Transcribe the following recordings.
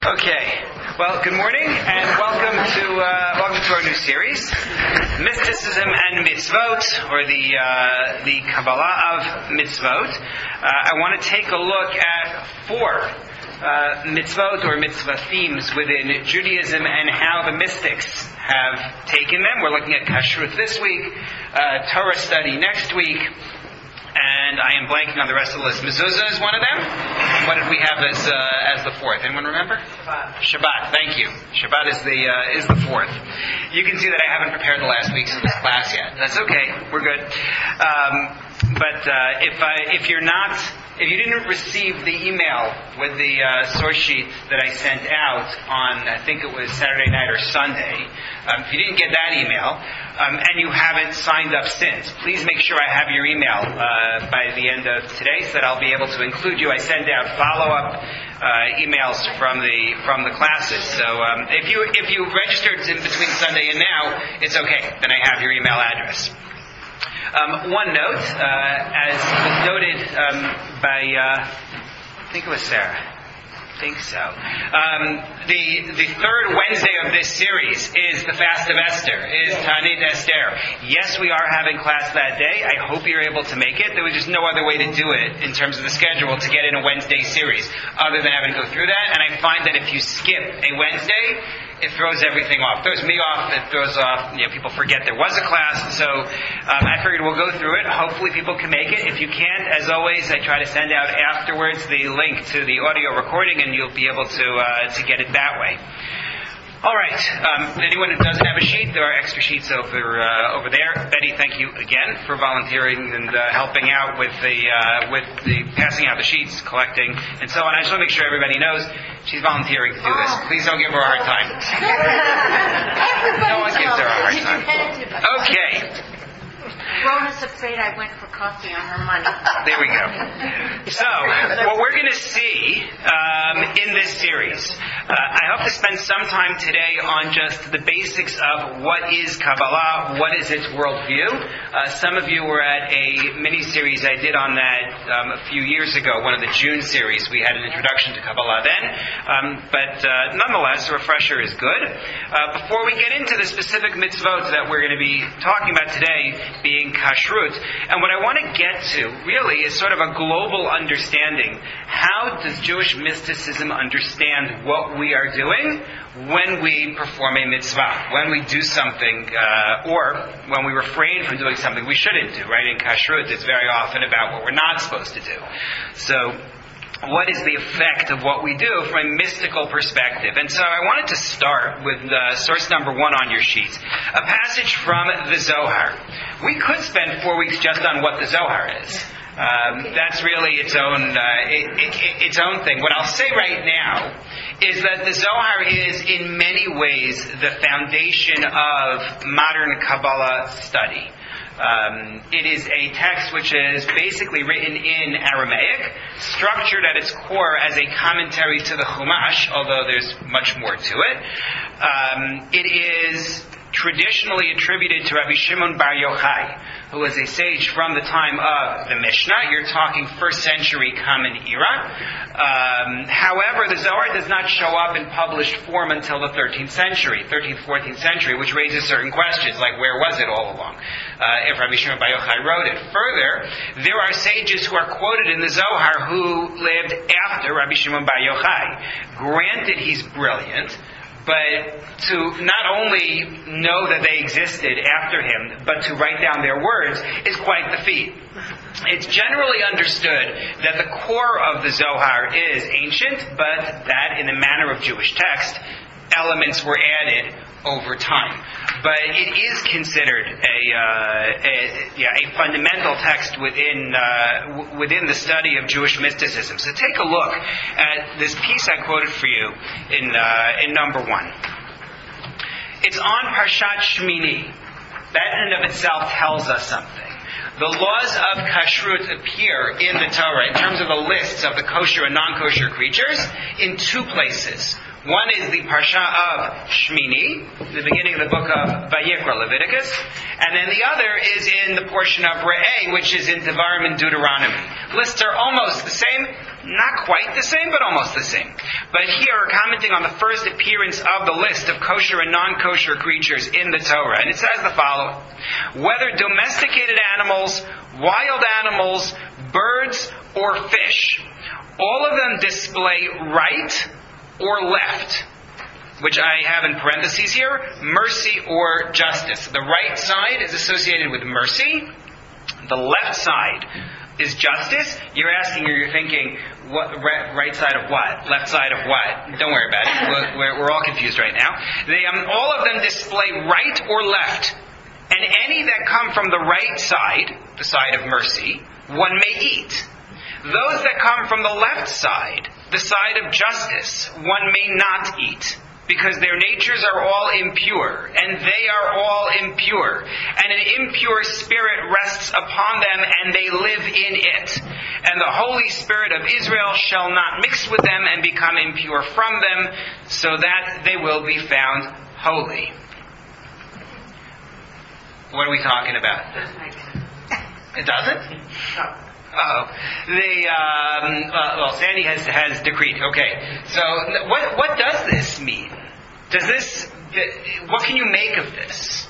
Okay, well, good morning and welcome to our new series, Mysticism and Mitzvot, or the Kabbalah of Mitzvot. I want to take a look at four mitzvot or mitzvah themes within Judaism and how the mystics have taken them. We're looking at Kashrut this week, Torah study next week. And I am blanking on the rest of the list. Mezuzah is one of them. What did we have as the fourth? Anyone remember? Shabbat. Thank you. Shabbat is the fourth. You can see that I haven't prepared the last week's class yet. That's okay. We're good. But if you didn't receive the email with the source sheet that I sent out on, I think it was Saturday night or Sunday, if you didn't get that email, and you haven't signed up since, please make sure I have your email by the end of today so that I'll be able to include you. I send out follow-up emails from the classes. So if you registered in between Sunday and now, it's okay. Then I have your email address. One note, as was noted by, I think it was Sarah. I think so. The third Wednesday of this series is the Fast of Esther, is Ta'anit Esther. Yes, we are having class that day. I hope you're able to make it. There was just no other way to do it in terms of the schedule to get in a Wednesday series other than having to go through that. And I find that if you skip a Wednesday, it throws everything off. It throws me off. It throws off, people forget there was a class. So I figured we'll go through it. Hopefully people can make it. If you can't, as always, I try to send out afterwards the link to the audio recording, and you'll be able to get it that way. All right. Anyone who doesn't have a sheet, there are extra sheets over there. Betty, thank you again for volunteering and helping out with the passing out the sheets, collecting, and so on. I just want to make sure everybody knows she's volunteering to do this. Please don't give her a hard time. No one gives her a hard time. Okay. Rona's afraid I went for coffee on her money. There we go. So, what we're going to see in this series, I hope to spend some time today on just the basics of what is Kabbalah, what is its worldview. Some of you were at a mini-series I did on that a few years ago, one of the June series. We had an introduction to Kabbalah then, but nonetheless, a refresher is good. Before we get into the specific mitzvot that we're going to be talking about today, being Kashrut. And what I want to get to, really, is sort of a global understanding. How does Jewish mysticism understand what we are doing when we perform a mitzvah, when we do something, or when we refrain from doing something we shouldn't do, right? In Kashrut, it's very often about what we're not supposed to do. So, what is the effect of what we do from a mystical perspective? And so I wanted to start with source number one on your sheets, a passage from the Zohar. We could spend 4 weeks just on what the Zohar is. That's really its own thing. What I'll say right now is that the Zohar is in many ways the foundation of modern Kabbalah study. It is a text which is basically written in Aramaic, structured at its core as a commentary to the Chumash, although there's much more to it. It is traditionally attributed to Rabbi Shimon Bar Yochai, who was a sage from the time of the Mishnah. You're talking first century Common Era. However, the Zohar does not show up in published form until the 13th century, 13th, 14th century, which raises certain questions, like where was it all along, if Rabbi Shimon Bar Yochai wrote it. Further, there are sages who are quoted in the Zohar who lived after Rabbi Shimon Bar Yochai. Granted, he's brilliant, but to not only know that they existed after him, but to write down their words is quite the feat. It's generally understood that the core of the Zohar is ancient, but that in the manner of Jewish text, elements were added over time. But it is considered a fundamental text within the study of Jewish mysticism. So take a look at this piece I quoted for you in number one. It's on Parshat Shmini. That in and of itself tells us something. The laws of Kashrut appear in the Torah in terms of the lists of the kosher and non-kosher creatures in two places. One is the Parsha of Shmini, the beginning of the book of Vayikra, Leviticus, and then the other is in the portion of Re'eh, which is in Devarim and Deuteronomy. Lists are almost the same, Not quite the same, but almost the same. But here, commenting on the first appearance of the list of kosher and non-kosher creatures in the Torah, and it says the following: whether domesticated animals, wild animals, birds, or fish, all of them display right or left, which I have in parentheses here, mercy or justice. The right side is associated with mercy. The left side is justice. You're asking or you're thinking, what, right side of what? Left side of what? Don't worry about it. We're all confused right now. All of them display right or left. And any that come from the right side, the side of mercy, one may eat. Those that come from the left side, the side of justice, one may not eat, because their natures are all impure, and they are all impure. And an impure spirit rests upon them, and they live in it. And the Holy Spirit of Israel shall not mix with them and become impure from them, so that they will be found holy. What are we talking about? It doesn't? Well, Sandy has decreed. Okay. So, what does this mean? What can you make of this?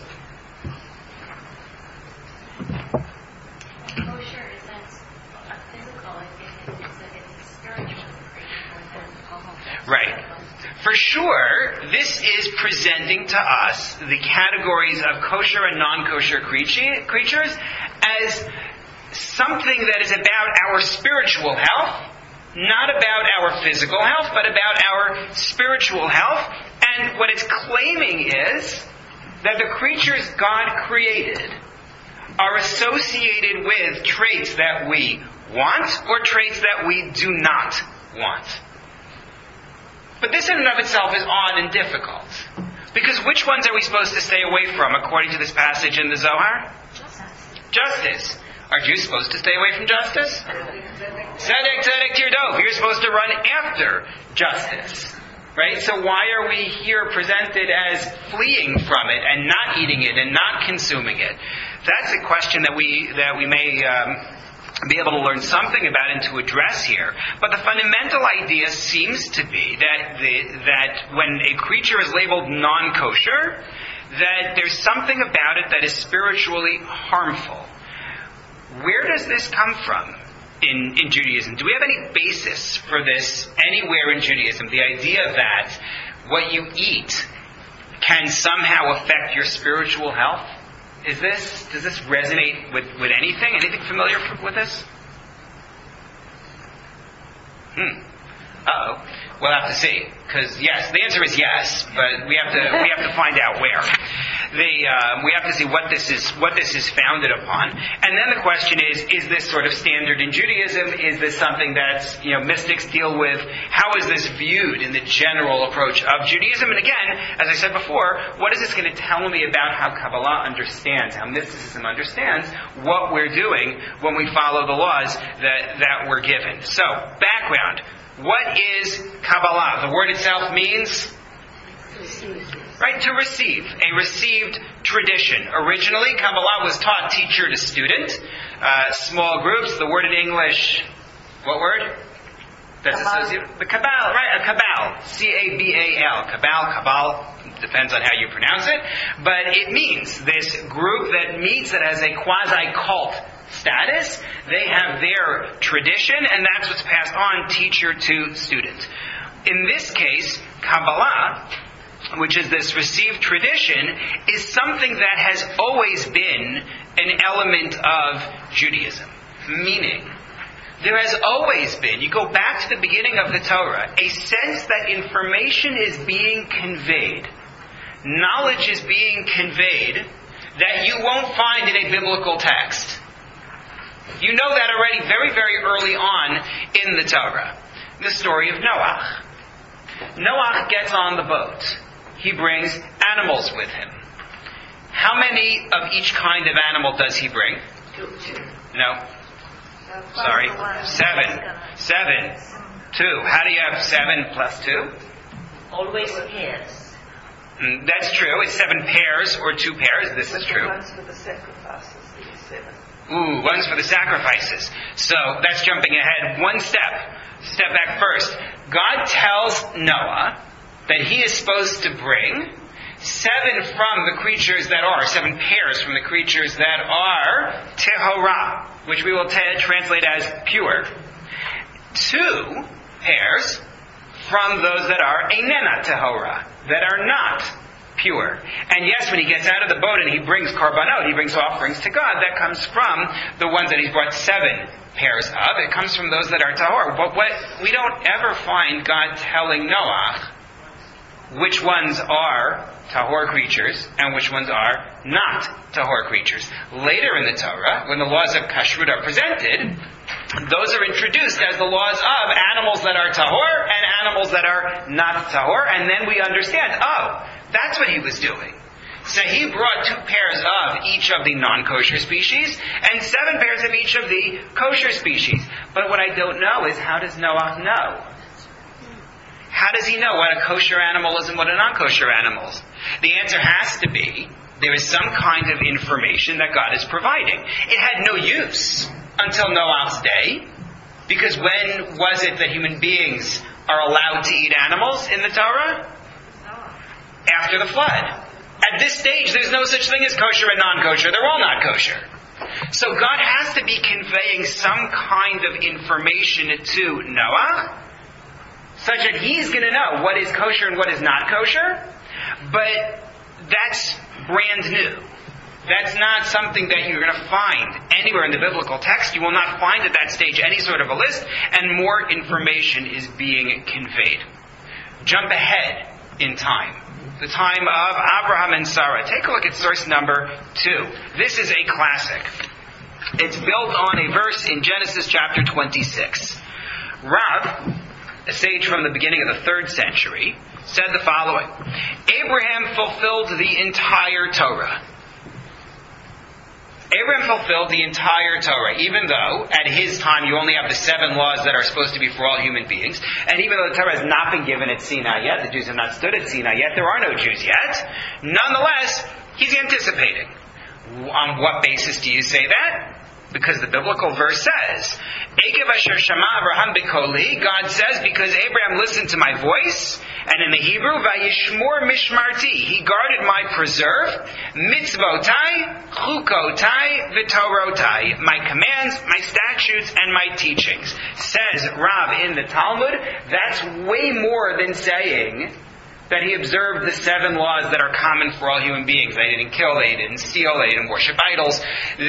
Kosher isn't physical, it's spiritual. Right. For sure, this is presenting to us the categories of kosher and non-kosher creatures as something that is about our spiritual health, not about our physical health, but about our spiritual health. And what it's claiming is that the creatures God created are associated with traits that we want or traits that we do not want. But this in and of itself is odd and difficult. Because which ones are we supposed to stay away from according to this passage in the Zohar? Justice. Are Jews supposed to stay away from justice? Tzedek, tzedek, tirdov. You're supposed to run after justice. Right? So why are we here presented as fleeing from it and not eating it and not consuming it? That's a question that we may be able to learn something about and to address here. But the fundamental idea seems to be that when a creature is labeled non-kosher, that there's something about it that is spiritually harmful. Where does this come from in Judaism? Do we have any basis for this anywhere in Judaism? The idea that what you eat can somehow affect your spiritual health? Does this resonate with anything? Anything familiar with this? Uh-oh. We'll have to see. Because yes, the answer is yes, but we have to find out where. We have to see what this is founded upon. And then the question is this sort of standard in Judaism? Is this something that mystics deal with? How is this viewed in the general approach of Judaism? And again, as I said before, what is this going to tell me about how Kabbalah understands, how mysticism understands what we're doing when we follow the laws that we're given? So, background. What is Kabbalah? The word itself means? Right, to receive. A received tradition. Originally, Kabbalah was taught teacher to student. Small groups. The word in English, what word? That's associated. The Kabbal, right? A Kabbal. C-A-B-A-L. Kabbal. Depends on how you pronounce it. But it means this group that meets, that has a quasi-cult status. They have their tradition, and that's what's passed on teacher to student. In this case, Kabbalah, which is this received tradition, is something that has always been an element of Judaism. Meaning, there has always been, you go back to the beginning of the Torah, a sense that information is being conveyed, knowledge is being conveyed, that you won't find in a biblical text. You know that already very, very early on in the Torah. The story of Noah. Noah gets on the boat. He brings animals with him. How many of each kind of animal does he bring? No. Sorry. 7. 2. How do you have 7 plus 2? Always pairs. That's true. It's 7 pairs or 2 pairs. This is true. One's for the sacrifices, these 7. One's for the sacrifices. So that's jumping ahead one step. step back first. God tells Noah that he is supposed to bring 7 from the creatures that are, 7 pairs from the creatures that are tehorah, which we will translate as pure. 2 pairs from those that are einena tehorah, that are not pure. And yes, when he gets out of the boat and he brings korbanot, he brings offerings to God, that comes from the ones that he's brought 7 pairs of. It comes from those that are tahor. But we don't ever find God telling Noah which ones are tahor creatures and which ones are not tahor creatures. Later in the Torah, when the laws of kashrut are presented, those are introduced as the laws of animals that are tahor and animals that are not tahor, and then we understand, oh, that's what he was doing. So he brought 2 pairs of each of the non-kosher species and 7 pairs of each of the kosher species. But what I don't know is, how does Noah know? How does he know what a kosher animal is and what a non-kosher animal is? The answer has to be, there is some kind of information that God is providing. It had no use until Noah's day, because when was it that human beings are allowed to eat animals in the Torah? After the flood. At this stage, there's no such thing as kosher and non-kosher. They're all not kosher. So God has to be conveying some kind of information to Noah, such that he's going to know what is kosher and what is not kosher. But that's brand new. That's not something that you're going to find anywhere in the biblical text. You will not find at that stage any sort of a list, and more information is being conveyed. Jump ahead in time. The time of Abraham and Sarah. Take a look at source number 2. This is a classic. It's built on a verse in Genesis chapter 26. Rav, a sage from the beginning of the 3rd century, said the following: Abraham fulfilled the entire Torah. Abraham fulfilled the entire Torah, even though at his time you only have the 7 laws that are supposed to be for all human beings. And even though the Torah has not been given at Sinai yet, the Jews have not stood at Sinai yet, there are no Jews yet, nonetheless, he's anticipating. On what basis do you say that? Because the biblical verse says, Ekev asher shama Abraham b'koli, God says, because Abraham listened to my voice, and in the Hebrew, vayishmor mishmarti, he guarded my preserve, mitzvotai, chukotai, v'torotai, my commands, my statutes, and my teachings. Says Rav in the Talmud, that's way more than saying that he observed the 7 laws that are common for all human beings. They didn't kill, they didn't steal, they didn't worship idols.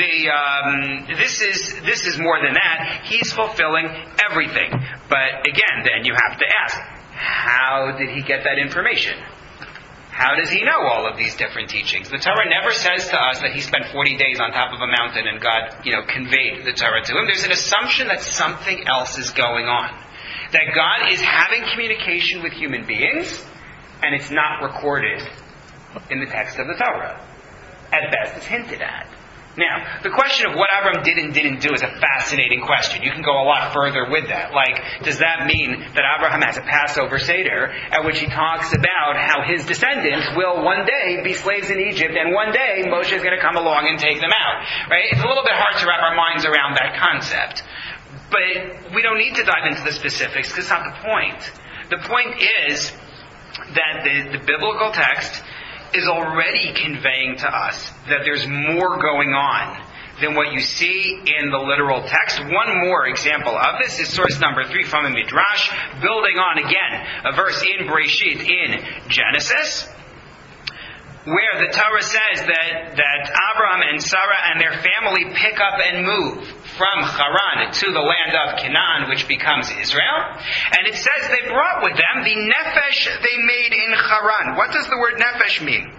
This is more than that. He's fulfilling everything. But again, then you have to ask, how did he get that information? How does he know all of these different teachings? The Torah never says to us that he spent 40 days on top of a mountain and God, conveyed the Torah to him. There's an assumption that something else is going on. That God is having communication with human beings, and it's not recorded in the text of the Torah. At best, it's hinted at. Now, the question of what Abraham did and didn't do is a fascinating question. You can go a lot further with that. Like, does that mean that Abraham has a Passover Seder at which he talks about how his descendants will one day be slaves in Egypt and one day Moshe is going to come along and take them out? Right? It's a little bit hard to wrap our minds around that concept. But we don't need to dive into the specifics because it's not the point. The point is that the biblical text is already conveying to us that there's more going on than what you see in the literal text. One more example of this is source number 3 from a Midrash, building on again a verse in Bereshit in Genesis, where the Torah says that Abraham and Sarah and their family pick up and move from Haran to the land of Canaan, which becomes Israel. And it says they brought with them the nefesh they made in Haran. What does the word nefesh mean?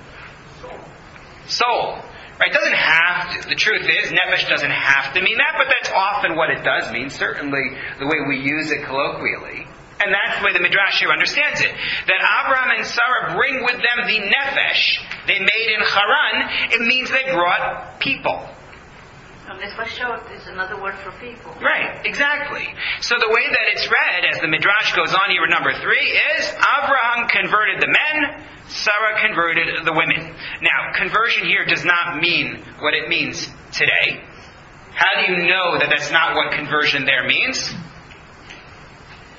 Soul. Right? It doesn't have to. The truth is, nefesh doesn't have to mean that, but that's often what it does mean, certainly the way we use it colloquially. And that's the way the Midrash here understands it. That Abraham and Sarah bring with them the nefesh they made in Haran. It means they brought people. And nefashot is another word for people. Right, exactly. So the way that it's read, as the Midrash goes on here in number 3, is Abraham converted the men, Sarah converted the women. Now, conversion here does not mean what it means today. How do you know that that's not what conversion there means?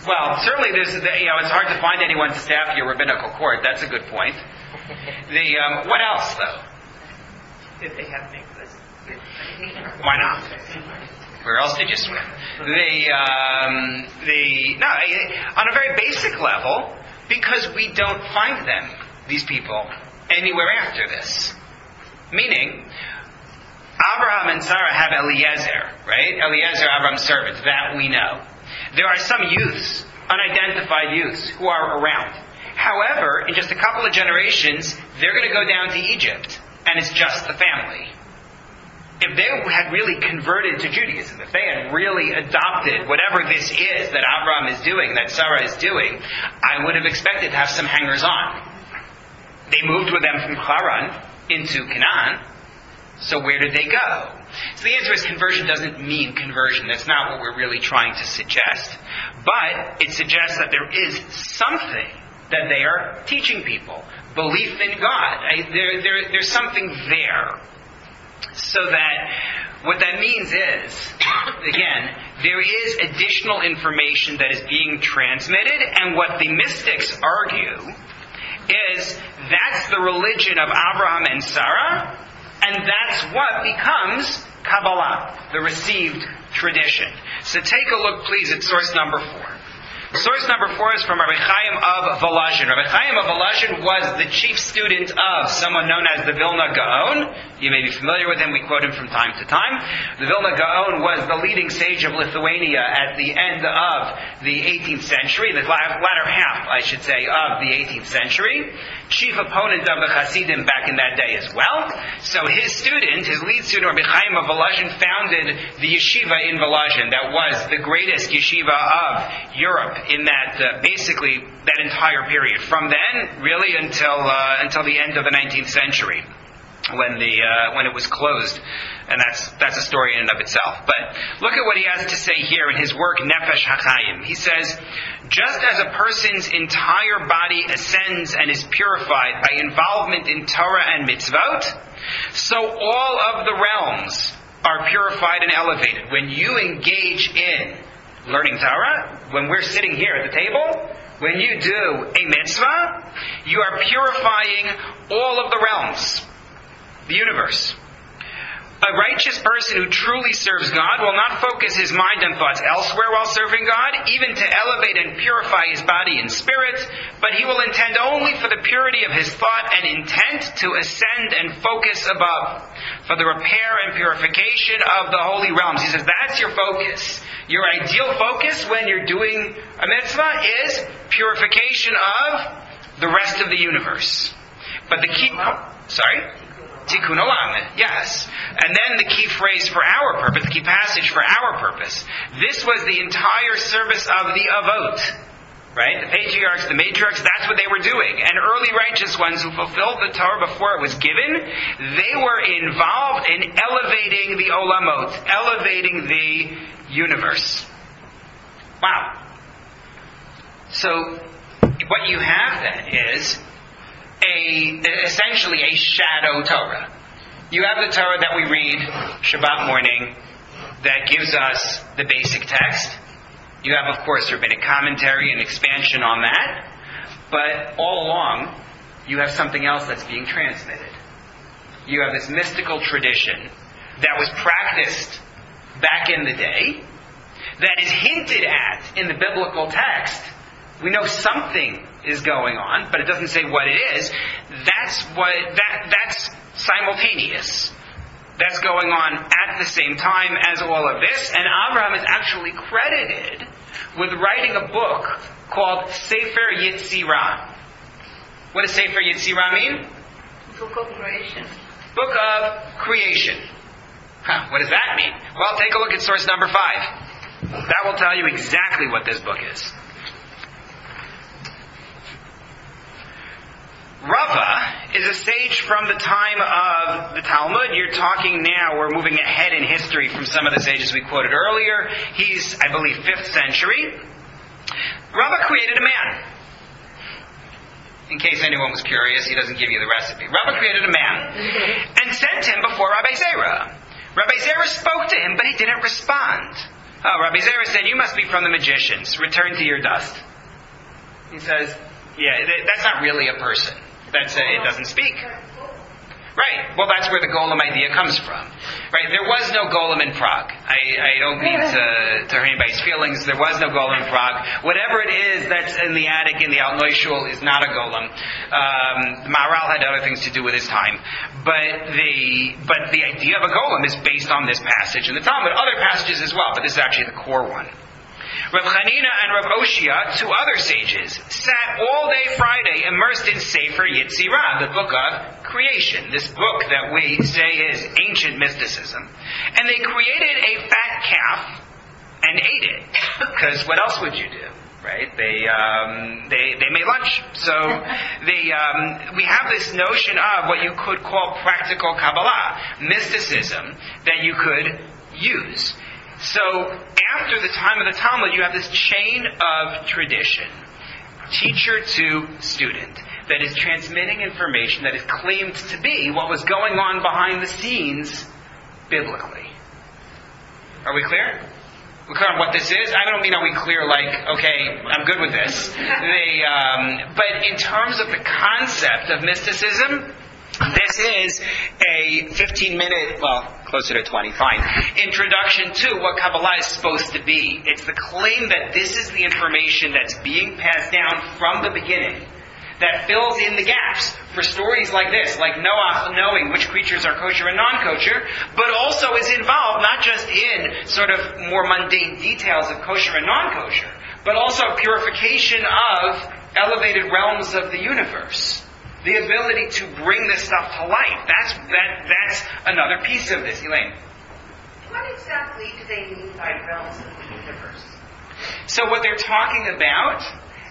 Well, certainly it's hard to find anyone to staff your rabbinical court. That's a good point. What else, though? Did they have mikvahs? Why not? Where else did you swim? On a very basic level, because we don't find them, these people, anywhere after this. Meaning, Abraham and Sarah have Eliezer, right? Eliezer, Abraham's servant, that we know. There are some youths, unidentified youths, who are around. However, in just a couple of generations, they're going to go down to Egypt, and it's just the family. If they had really converted to Judaism, if they had really adopted whatever this is that Abraham is doing, that Sarah is doing, I would have expected to have some hangers-on. They moved with them from Haran into Canaan, so where did they go? So the answer is conversion doesn't mean conversion. That's not what we're really trying to suggest. But it suggests that there is something that they are teaching people. Belief in God. There's something there. So that what that means is, again, there is additional information that is being transmitted, and what the mystics argue is that's the religion of Abraham and Sarah, and that's what becomes Kabbalah, the received tradition. So take a look, please, at source number 4. Source number 4 is from Rabbi Chaim of Volozhin. Rabbi Chaim of Volozhin was the chief student of someone known as the Vilna Gaon. You may be familiar with him. We quote him from time to time. The Vilna Gaon was the leading sage of Lithuania at the end of the 18th century, the latter half, I should say, of the 18th century. Chief opponent of the Hasidim back in that day as well. So his student, his lead student, Rabbi Chaim of Volozhin, founded the yeshiva in Volozhin. That was the greatest yeshiva of Europe in that, basically, that entire period. From then, really, until the end of the 19th century, when it was closed. And that's a story in and of itself. But look at what he has to say here in his work, Nefesh HaChaim. He says, just as a person's entire body ascends and is purified by involvement in Torah and mitzvot, so all of the realms are purified and elevated. When you engage in learning Torah, when we're sitting here at the table, when you do a mitzvah, you are purifying all of the realms, the universe. A righteous person who truly serves God will not focus his mind and thoughts elsewhere while serving God, even to elevate and purify his body and spirit, but he will intend only for the purity of his thought and intent to ascend and focus above, for the repair and purification of the holy realms. He says that's your focus. Your ideal focus when you're doing a mitzvah is purification of the rest of the universe. But the key... Tikkun Olam, yes. And then the key phrase for our purpose, the key passage for our purpose. This was the entire service of the Avot. Right? The patriarchs, the matriarchs, that's what they were doing. And early righteous ones who fulfilled the Torah before it was given, they were involved in elevating the Olamot, elevating the universe. Wow. So, what you have then is essentially a shadow Torah. You have the Torah that we read Shabbat morning that gives us the basic text. You have, of course, rabbinic commentary and expansion on that. But all along, you have something else that's being transmitted. You have this mystical tradition that was practiced back in the day, that is hinted at in the biblical text. We know something is going on, but it doesn't say what it is. That's simultaneous. That's going on at the same time as all of this. And Abraham is actually credited with writing a book called Sefer Yetzirah. What does Sefer Yetzirah mean? Book of Creation. Book of Creation. What does that mean? Well, take a look at source number 5. That will tell you exactly what this book is. Rava is a sage from the time of the Talmud. You're talking now, we're moving ahead in history from some of the sages we quoted earlier. He's, I believe, 5th century. Rava created a man. In case anyone was curious, he doesn't give you the recipe. Rava created a man and sent him before Rabbi Zerah. Rabbi Zerah spoke to him, but he didn't respond. Oh, Rabbi Zera said, you must be from the magicians. Return to your dust. He says, yeah, that's not really a person. It doesn't speak. Right. Well, that's where the golem idea comes from. Right. There was no golem in Prague. I don't mean to hurt anybody's feelings. There was no golem in Prague. Whatever it is that's in the attic in the Altneu Shul is not a golem. The Maharal had other things to do with his time. But the idea of a golem is based on this passage in the Talmud. Other passages as well, but this is actually the core one. Rav Chanina and Rav Oshia, two other sages, sat all day Friday immersed in Sefer Yetzirah, the book of creation, this book that we say is ancient mysticism. And they created a fat calf and ate it. Because what else would you do? Right? They made lunch. So we have this notion of what you could call practical Kabbalah, mysticism that you could use. So, after the time of the Talmud, you have this chain of tradition, teacher to student, that is transmitting information that is claimed to be what was going on behind the scenes biblically. Are we clear? We're clear on what this is? I don't mean are we clear like, okay, I'm good with this. But in terms of the concept of mysticism, this is a 15-minute, well, closer to 20, fine, introduction to what Kabbalah is supposed to be. It's the claim that this is the information that's being passed down from the beginning that fills in the gaps for stories like this, like Noah knowing which creatures are kosher and non-kosher, but also is involved not just in sort of more mundane details of kosher and non-kosher, but also purification of elevated realms of the universe. The ability to bring this stuff to light. That's another piece of this. Elaine? What exactly do they mean by realms of the universe? So what they're talking about,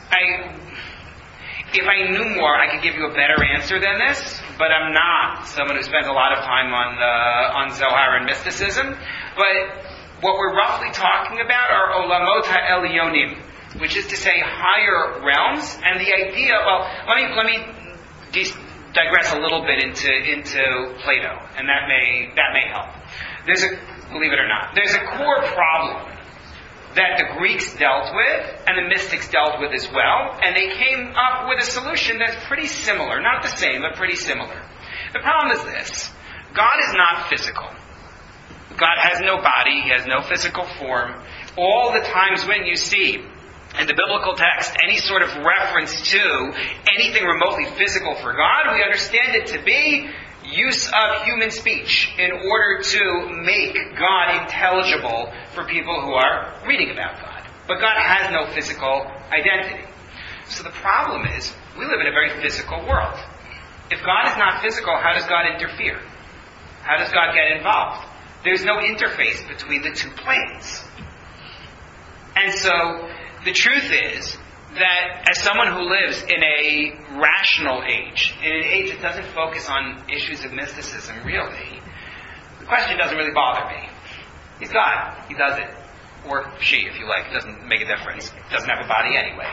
if I knew more, I could give you a better answer than this, but I'm not someone who spends a lot of time on Zohar and mysticism. But what we're roughly talking about are Olamot HaElyonim, which is to say higher realms, and the idea, well, let me digress a little bit into Plato, and that may help. Believe it or not, there's a core problem that the Greeks dealt with and the mystics dealt with as well, and they came up with a solution that's pretty similar, not the same, but pretty similar. The problem is this: God is not physical. God has no body, He has no physical form. All the times when you see in the biblical text any sort of reference to anything remotely physical for God, we understand it to be use of human speech in order to make God intelligible for people who are reading about God. But God has no physical identity. So the problem is, we live in a very physical world. If God is not physical, how does God interfere? How does God get involved? There's no interface between the two planes. And so the truth is that as someone who lives in a rational age, in an age that doesn't focus on issues of mysticism really, the question doesn't really bother me. He's God. He does it. Or she, if you like. It doesn't make a difference. Doesn't have a body anyway.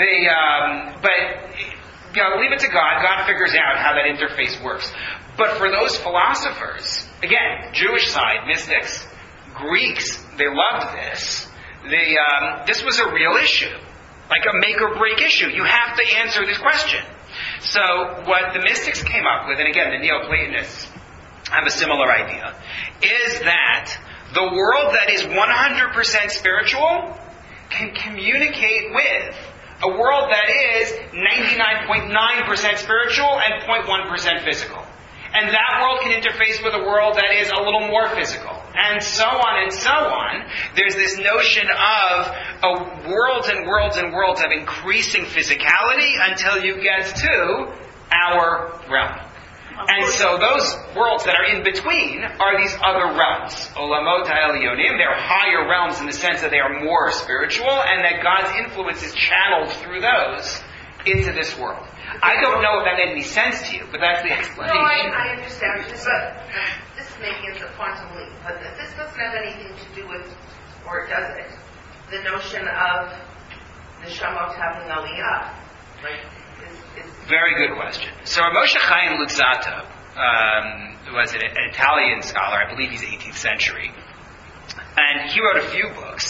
But leave it to God. God figures out how that interface works. But for those philosophers, again, Jewish side, mystics, Greeks, they loved this. This was a real issue, like a make or break issue. You have to answer this question. So what the mystics came up with, and again the Neoplatonists have a similar idea, is that the world that is 100% spiritual can communicate with a world that is 99.9% spiritual and 0.1% physical. And that world can interface with a world that is a little more physical. And so on and so on. There's this notion of worlds and worlds and worlds of increasing physicality until you get to our realm. And so those worlds that are in between are these other realms. Olamot HaElyonim, they're higher realms in the sense that they are more spiritual and that God's influence is channeled through those into this world. I don't know if that made any sense to you, but that's the explanation. No, I understand. This is making it a quantum leap, but this doesn't have anything to do with, or does it, the notion of the Shamot having Aliyah. Very good question. So Moshe Chaim Luzzatto was an Italian scholar, I believe he's 18th century, and he wrote a few books.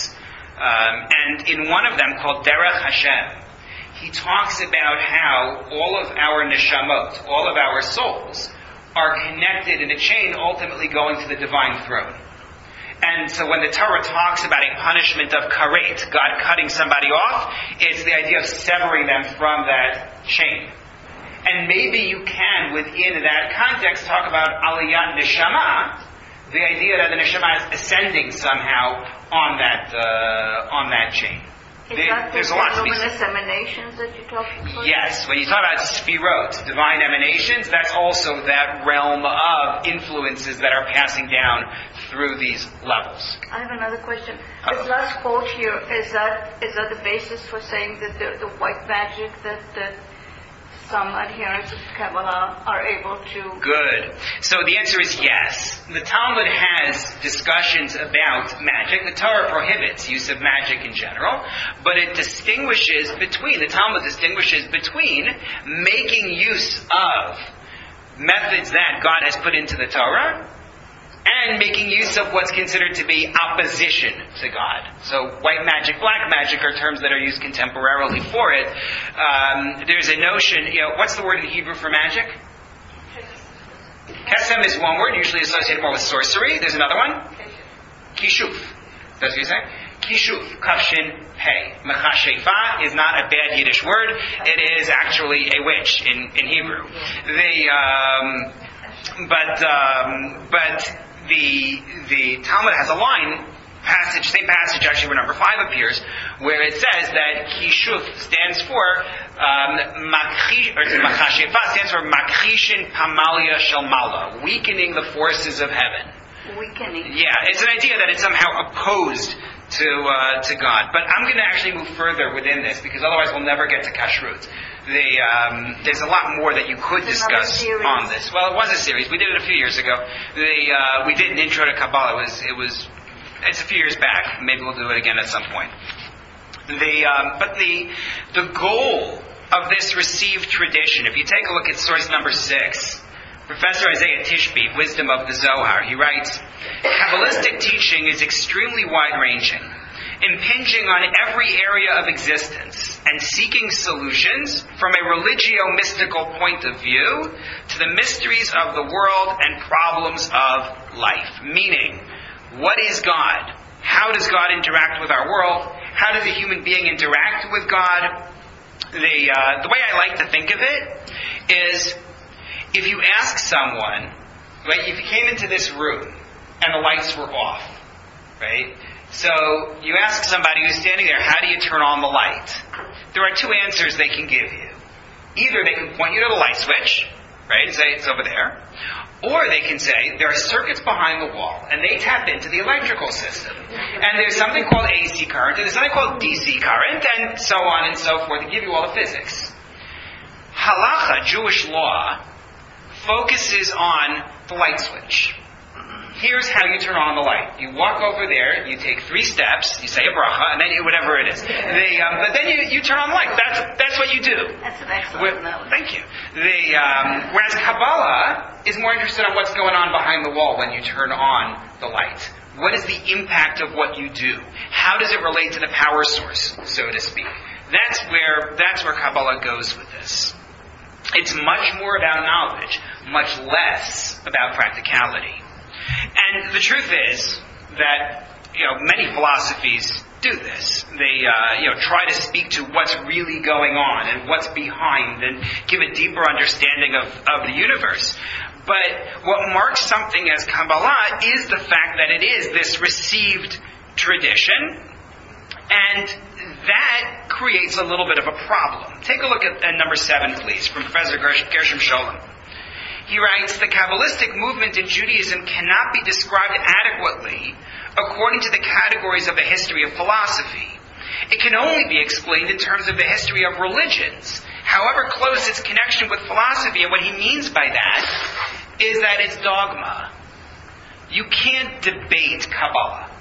And in one of them, called Derech Hashem, he talks about how all of our neshamot, all of our souls, are connected in a chain, ultimately going to the divine throne. And so when the Torah talks about a punishment of karet, God cutting somebody off, it's the idea of severing them from that chain. And maybe you can, within that context, talk about aliyat neshama, the idea that the neshama is ascending somehow on that chain. There's a lot of luminous emanations that you're talking about? Yes, when you talk about sphirot, divine emanations, that's also that realm of influences that are passing down through these levels. I have another question. This last quote here, is that the basis for saying that the white magic that some adherents of Kabbalah are able to... Good. So the answer is yes. The Talmud has discussions about magic. The Torah prohibits use of magic in general, but it distinguishes between, the Talmud distinguishes between making use of methods that God has put into the Torah and making use of what's considered to be opposition to God. So white magic, black magic are terms that are used contemporarily for it. There's a notion, what's the word in Hebrew for magic? Kesem is one word, usually associated more with sorcery. There's another one? Kishuf. That's what you say? Kishuf. Kafshin Pei. Mechashefa is not a bad Yiddish word. It is actually a witch in Hebrew. But the Talmud has a line, same passage actually where number 5 appears, where it says that Kishuf stands for Machashefa stands for Makhishin Pamalia Shalmala, weakening the forces of heaven. Weakening. Yeah, it's an idea that it's somehow opposed to God. But I'm going to actually move further within this, because otherwise we'll never get to kashrut. There's a lot more that you could discuss on this. Well, it was a series. We did it a few years ago. We did an intro to Kabbalah. It's a few years back. Maybe we'll do it again at some point. But the goal of this received tradition, if you take a look at source number 6, Professor Isaiah Tishby, Wisdom of the Zohar, he writes, Kabbalistic teaching is extremely wide-ranging, impinging on every area of existence and seeking solutions from a religio-mystical point of view to the mysteries of the world and problems of life. Meaning, what is God? How does God interact with our world? How does a human being interact with God? The way I like to think of it is, if you ask someone, right, if you came into this room and the lights were off, right? So you ask somebody who's standing there, how do you turn on the light? There are 2 answers they can give you. Either they can point you to the light switch, right, and say it's over there, or they can say there are circuits behind the wall and they tap into the electrical system. And there's something called AC current and there's something called DC current and so on and so forth to give you all the physics. Halacha, Jewish law, focuses on the light switch. Here's how you turn on the light. You walk over there, you take 3 steps, you say a bracha, and then whatever it is. But then you turn on the light. That's what you do. That's an excellent analogy. Thank you. Whereas Kabbalah is more interested in what's going on behind the wall when you turn on the light. What is the impact of what you do? How does it relate to the power source, so to speak? That's where Kabbalah goes with this. It's much more about knowledge, much less about practicality. And the truth is that, many philosophies do this. They, try to speak to what's really going on and what's behind and give a deeper understanding of the universe. But what marks something as Kabbalah is the fact that it is this received tradition, and that creates a little bit of a problem. Take a look at number 7, please, from Professor Gershom Scholem. He writes, the Kabbalistic movement in Judaism cannot be described adequately according to the categories of the history of philosophy. It can only be explained in terms of the history of religions, however close its connection with philosophy. And what he means by that is that it's dogma. You can't debate Kabbalah.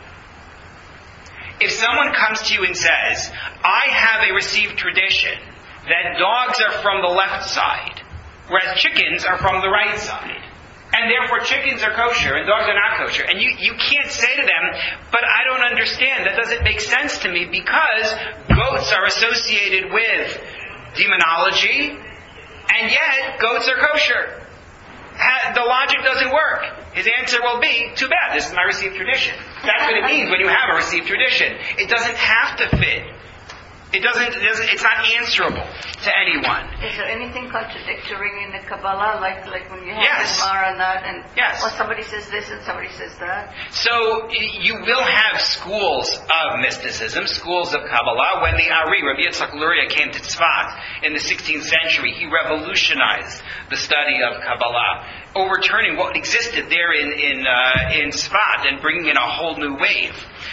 If someone comes to you and says, I have a received tradition that dogs are from the left side, whereas chickens are from the right side, and therefore chickens are kosher and dogs are not kosher. And you can't say to them, but I don't understand. That doesn't make sense to me because goats are associated with demonology, and yet goats are kosher. The logic doesn't work. His answer will be, too bad, this is my received tradition. That's what it means when you have a received tradition. It doesn't have to fit. It's not answerable to anyone. Is there anything contradictory in the Kabbalah, like when you have Yes. the Gemara and that, and Yes. well, somebody says this and somebody says that? So you will have schools of mysticism, schools of Kabbalah. When the Ari, Rabbi Yitzchak Luria, came to Tzfat in the 16th century, he revolutionized the study of Kabbalah, overturning what existed there in Tzfat and bringing in a whole new wave.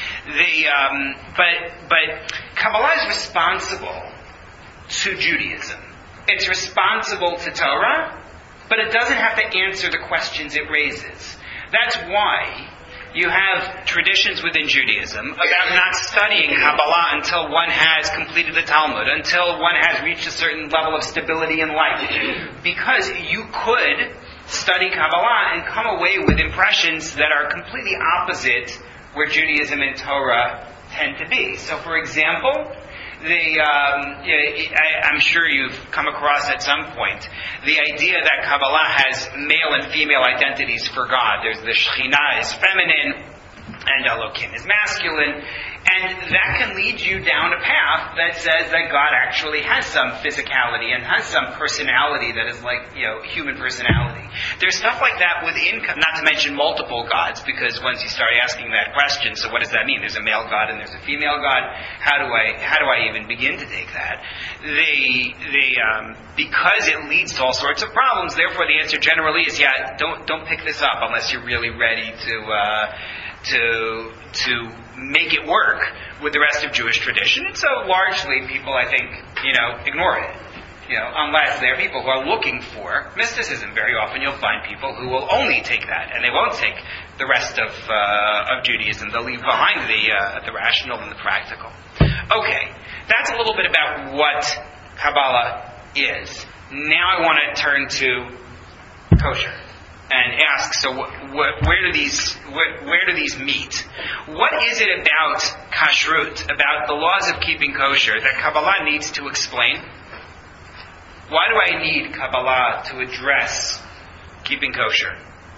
But Kabbalah is responsible to Judaism. It's responsible to Torah, but it doesn't have to answer the questions it raises. That's why you have traditions within Judaism about not studying Kabbalah until one has completed the Talmud, until one has reached a certain level of stability in life. Because you could study Kabbalah and come away with impressions that are completely opposite where Judaism and Torah tend to be. So, for example, I'm sure you've come across at some point the idea that Kabbalah has male and female identities for God. There's the Shekhinah is feminine and Elohim is masculine, and that can lead you down a path that says that God actually has some physicality and has some personality that is like, human personality. There's stuff like that within, not to mention multiple gods, because once you start asking that question, so what does that mean? There's a male God and there's a female God. How do I even begin to take that? Because it leads to all sorts of problems, therefore the answer generally is, don't pick this up unless you're really ready to make it work with the rest of Jewish tradition. And so largely people, I think, ignore it. Unless there are people who are looking for mysticism. Very often you'll find people who will only take that, and they won't take the rest of Judaism. They'll leave behind the rational and the practical. Okay, that's a little bit about what Kabbalah is. Now I want to turn to kosher and ask, so where do these meet? What is it about kashrut, about the laws of keeping kosher, that Kabbalah needs to explain? Why do I need Kabbalah to address keeping kosher?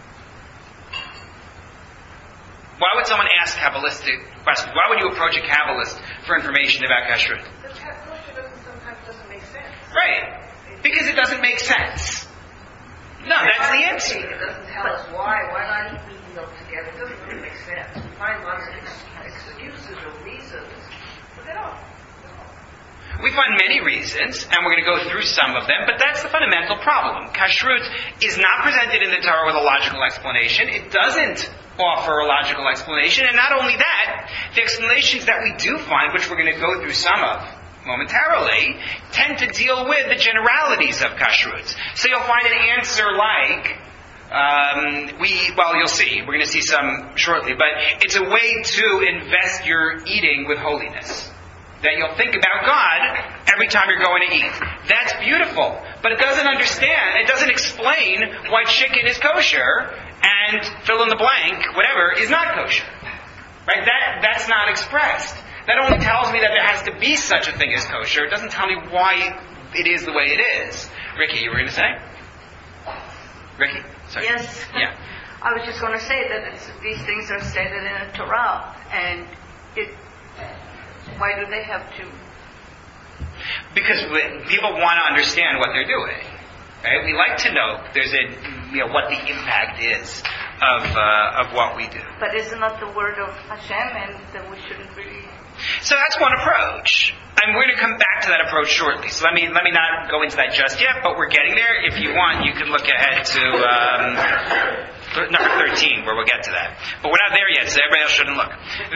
Why would someone ask Kabbalistic questions? Why would you approach a Kabbalist for information about kashrut? The kosher sometimes doesn't make sense. Right. Because it doesn't make sense. No, that's the answer. It doesn't tell us why. Why not eat meat and milk together? It doesn't really make sense. We find lots of excuses or reasons, but they don't. We find many reasons, and we're going to go through some of them, but that's the fundamental problem. Kashrut is not presented in the Torah with a logical explanation. It doesn't offer a logical explanation, and not only that, the explanations that we do find, which we're going to go through some of momentarily, tend to deal with the generalities of kashrut. So you'll find an answer like, you'll see. We're going to see some shortly, but it's a way to invest your eating with holiness. That you'll think about God every time you're going to eat. That's beautiful, but it doesn't explain why chicken is kosher and fill in the blank, whatever, is not kosher. Right? That's not expressed. That only tells me that there has to be such a thing as kosher. It doesn't tell me why it is the way it is. Ricky, you were going to say? Ricky? Sorry. Yes. Yeah. I was just going to say that these things are stated in the Torah, and why do they have to? Because people want to understand what they're doing. Right? We like to know what the impact is of what we do. But isn't that the word of Hashem, and that we shouldn't really? So that's one approach. And we're going to come back to that approach shortly. So let me not go into that just yet, but we're getting there. If you want, you can look ahead to number 13, where we'll get to that. But we're not there yet, so everybody else shouldn't look.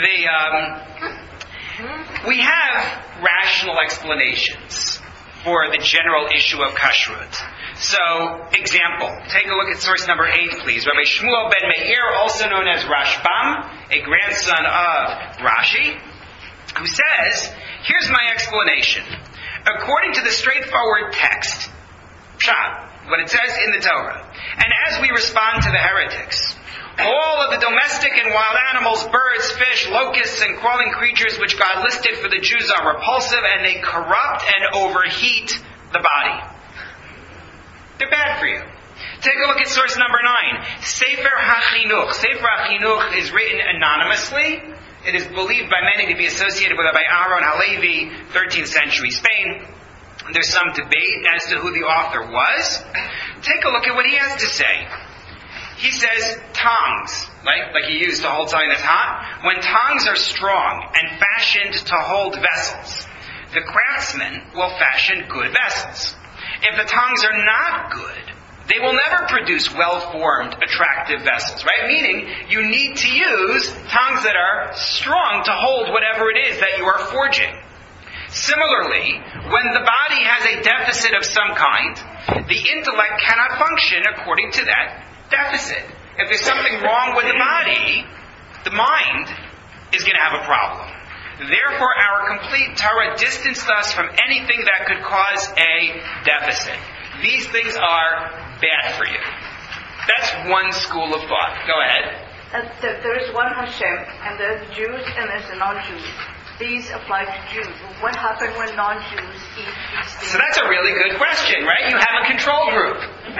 We have rational explanations for the general issue of kashrut. So, example, take a look at source number 8, please. Rabbi Shmuel ben Meir, also known as Rashbam, a grandson of Rashi, who says, here's my explanation. According to the straightforward text, Pshat, what it says in the Torah, And as we respond to the heretics, all of the domestic and wild animals, birds, fish, locusts, and crawling creatures which God listed for the Jews are repulsive, and they corrupt and overheat the body. They're bad for you. Take a look at source number 9. Sefer HaChinuch. Sefer HaChinuch is written anonymously. It is believed by many to be associated with Rabbi Aaron Halevi, 13th century Spain. There's some debate as to who the author was. Take a look at what he has to say. He says, tongs, like you use to hold something that's hot. When tongs are strong and fashioned to hold vessels, the craftsman will fashion good vessels. If the tongs are not good, they will never produce well-formed, attractive vessels, right? Meaning, you need to use tongs that are strong to hold whatever it is that you are forging. Similarly, when the body has a deficit of some kind, the intellect cannot function according to that deficit. If there's something wrong with the body, the mind is going to have a problem. Therefore, our complete Torah distanced us from anything that could cause a deficit. These things are bad for you. That's one school of thought. Go ahead. There is one Hashem, and there's Jews and there's the non-Jews. These apply to Jews. What happened when non-Jews eat these things? So that's a really good question, right? You have a control group.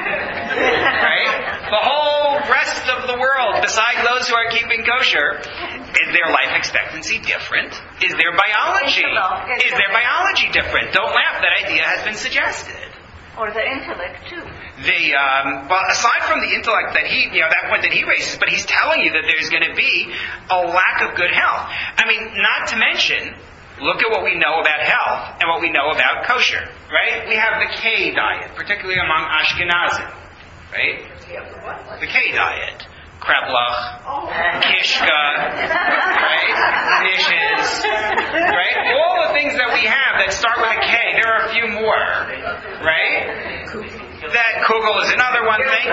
Right? The whole rest of the world, besides those who are keeping kosher, is their life expectancy different? Is their biology different? Don't laugh, that idea has been suggested. Or the intellect, too. Well, aside from the intellect that that point that he raises, but he's telling you that there's going to be a lack of good health. I mean, not to mention, look at what we know about health and what we know about kosher, right? We have the K diet, particularly among Ashkenazim, right? The K diet. Kreplach, Kishka, right? Dishes, right? All the things that we have that start with a K. There are a few more, right? That Kugel is another one. Thank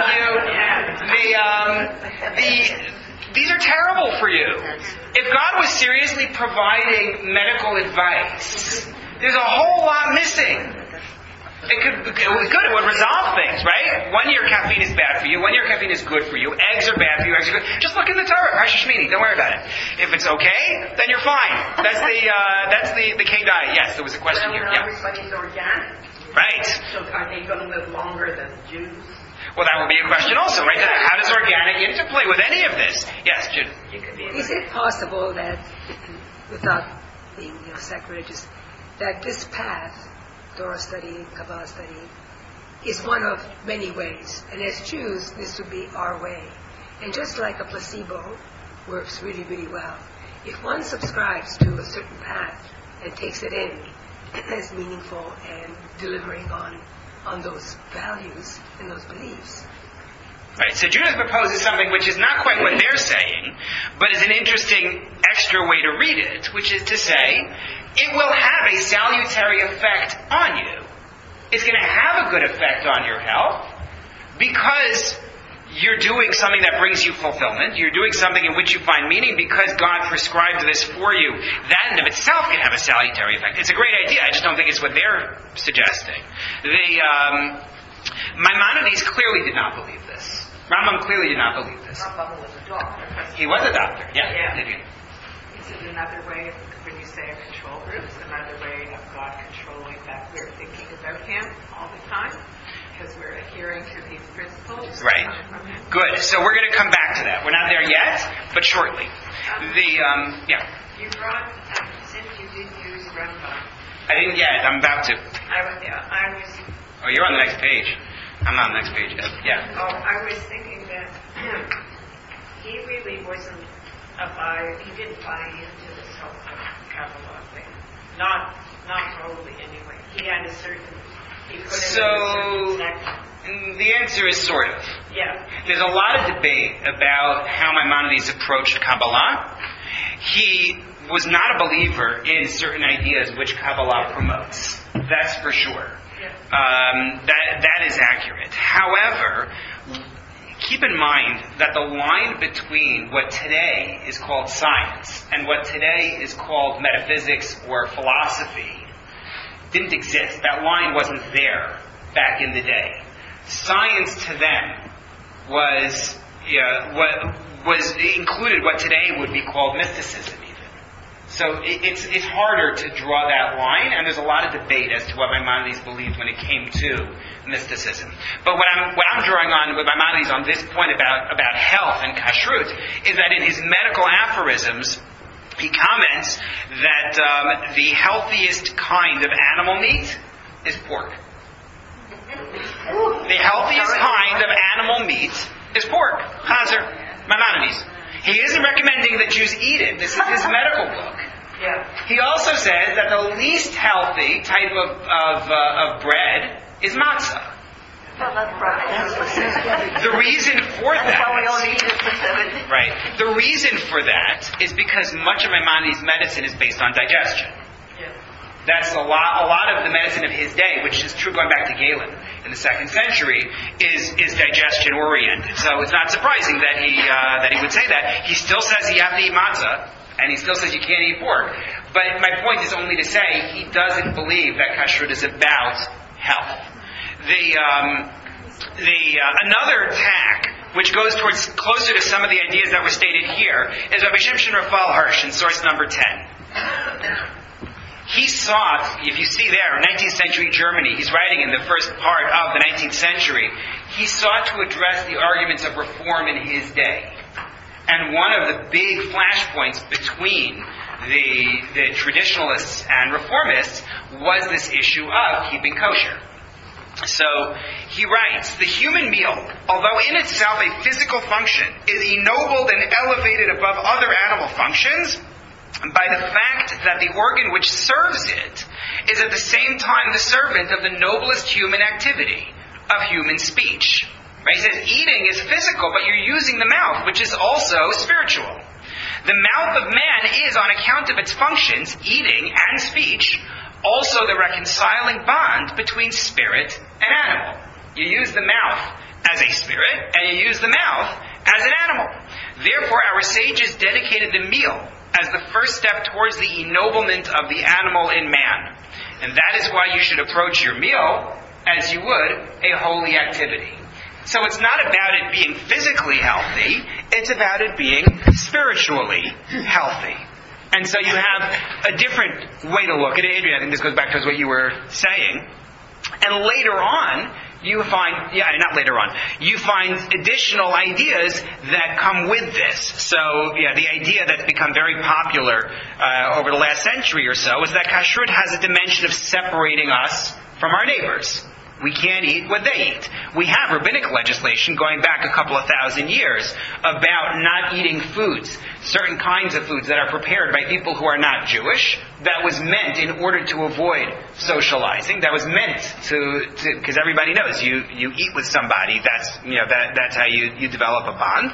you. These are terrible for you. If God was seriously providing medical advice, there's a whole lot missing. It would resolve things, right? 1 year caffeine is bad for you. 1 year caffeine is good for you. Eggs are bad for you. Eggs are good. Just look in the Torah. Rosh Hashmini. Don't worry about it. If it's okay, then you're fine. That's the K diet. Yes, there was a question here. Yeah. Everybody's organic. Right. So are they going to live longer than Jews? Well, that would be a question also, right? How does organic interplay with any of this? Yes, Jude. Is it possible that, without being sacrilegious, that this path, Torah study, Kabbalah study, is one of many ways. And as Jews, this would be our way. And just like a placebo works really, really well, if one subscribes to a certain path and takes it in as meaningful and delivering on those values and those beliefs. Right, so Judah proposes something which is not quite what they're saying, but is an interesting extra way to read it, which is to say, it will have a salutary effect on you. It's going to have a good effect on your health because you're doing something that brings you fulfillment. You're doing something in which you find meaning because God prescribed this for you. That in of itself can have a salutary effect. It's a great idea. I just don't think it's what they're suggesting. Maimonides clearly did not believe this. Rambam clearly did not believe this. Rambam was a doctor. He was a doctor. Yeah. Is it another way, when you say a control group, is another way of God controlling that we're thinking about Him all the time? Because we're adhering to these principles? Right. Good. So we're going to come back to that. We're not there yet, but shortly. You brought, since you did use Rambam. I didn't yet. I'm about to. I was. Oh, you're on the next page. I'm not on the next page yet. Yeah. Oh, I was thinking that he really wasn't he didn't buy into this whole Kabbalah thing. Not totally anyway. He had a certain, he put it in a certain section. The answer is sort of. Yeah. There's a lot of debate about how Maimonides approached Kabbalah. He was not a believer in certain ideas which Kabbalah promotes. That's for sure. Yeah. That is accurate. However, keep in mind that the line between what today is called science and what today is called metaphysics or philosophy didn't exist. That line wasn't there back in the day. Science to them was included what today would be called mysticism. So it's harder to draw that line, and there's a lot of debate as to what Maimonides believed when it came to mysticism. But what I'm drawing on with Maimonides on this point about health and kashrut is that in his medical aphorisms, he comments that the healthiest kind of animal meat is pork. The healthiest kind of animal meat is pork. Chazer, Maimonides. He isn't recommending that Jews eat it. This is his medical book. Yeah. He also says that the least healthy type of bread is matzah. Well, that's right. The reason for that, That's why we only eat it for 7 days. right? The reason for that is because much of Maimonides' medicine is based on digestion. Yeah. That's a lot of the medicine of his day, which is true going back to Galen in the 2nd century, is digestion oriented. So it's not surprising that he would say that. He still says you have to eat matzah, and he still says you can't eat pork. But my point is only to say he doesn't believe that kashrut is about health. Another tack, which goes towards closer to some of the ideas that were stated here, is Rabbi Shimshon Raphael Hirsch in source number 10. He sought, if you see there, in 19th century Germany, he's writing in the first part of the 19th century, he sought to address the arguments of reform in his day. And one of the big flashpoints between the traditionalists and reformists was this issue of keeping kosher. So he writes, the human meal, although in itself a physical function, is ennobled and elevated above other animal functions by the fact that the organ which serves it is at the same time the servant of the noblest human activity, of human speech. Right? He says eating is physical, but you're using the mouth, which is also spiritual. The mouth of man is, on account of its functions, eating and speech, also the reconciling bond between spirit and animal. You use the mouth as a spirit, and you use the mouth as an animal. Therefore, our sages dedicated the meal as the first step towards the ennoblement of the animal in man. And that is why you should approach your meal as you would a holy activity. So it's not about it being physically healthy, it's about it being spiritually healthy. And so you have a different way to look at it. Adrian, I think this goes back to what you were saying. And later on, you find additional ideas that come with this. So, the idea that's become very popular over the last century or so is that kashrut has a dimension of separating us from our neighbors. We can't eat what they eat. We have rabbinic legislation going back a couple of thousand years about not eating foods, certain kinds of foods that are prepared by people who are not Jewish. That was meant in order to avoid socializing. That was meant to because everybody knows you eat with somebody. That's how you develop a bond.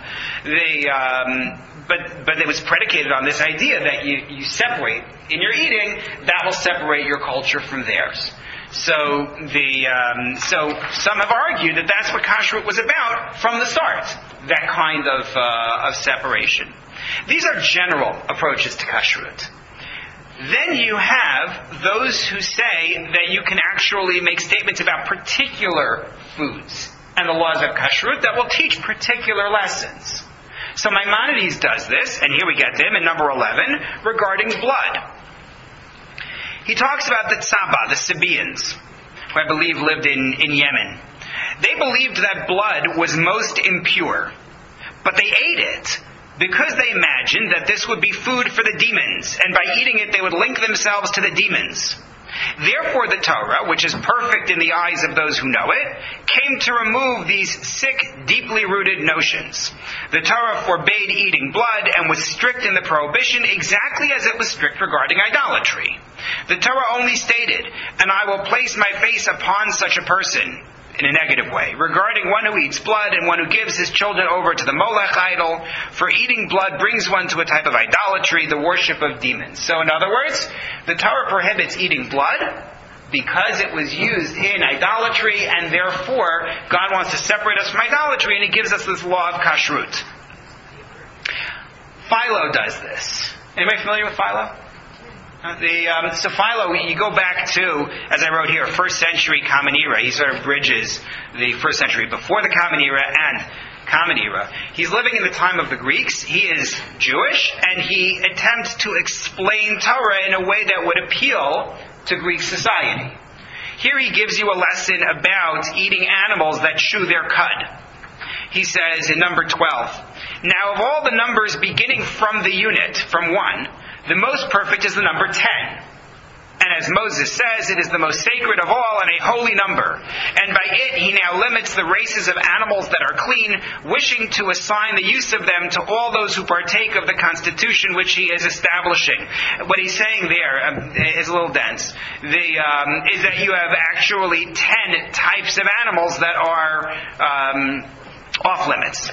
But it was predicated on this idea that you separate in your eating. That will separate your culture from theirs. So some have argued that that's what kashrut was about from the start, that kind of separation. These are general approaches to kashrut. Then you have those who say that you can actually make statements about particular foods and the laws of kashrut that will teach particular lessons. So Maimonides does this, and here we get them in number 11, regarding blood. He talks about the Tzaba, the Sabaeans, who I believe lived in Yemen. They believed that blood was most impure, but they ate it because they imagined that this would be food for the demons, and by eating it they would link themselves to the demons. Therefore the Torah, which is perfect in the eyes of those who know it, came to remove these sick, deeply rooted notions. The Torah forbade eating blood and was strict in the prohibition exactly as it was strict regarding idolatry. The Torah only stated, "And I will place my face upon such a person," in a negative way, regarding one who eats blood and one who gives his children over to the Molech idol, for eating blood brings one to a type of idolatry, the worship of demons. So in other words, the Torah prohibits eating blood because it was used in idolatry, and therefore God wants to separate us from idolatry, and He gives us this law of kashrut. Philo does this. Anybody familiar with Philo? So Philo, you go back to, as I wrote here, 1st century Common Era. He sort of bridges the 1st century before the Common Era and Common Era. He's living in the time of the Greeks. He is Jewish, and he attempts to explain Torah in a way that would appeal to Greek society. Here he gives you a lesson about eating animals that chew their cud. He says in number 12, "Now of all the numbers beginning from the unit, from 1, the most perfect is the number 10. And as Moses says, it is the most sacred of all and a holy number. And by it he now limits the races of animals that are clean, wishing to assign the use of them to all those who partake of the constitution which he is establishing." What he's saying there is a little dense. Is that you have actually 10 types of animals that are off limits.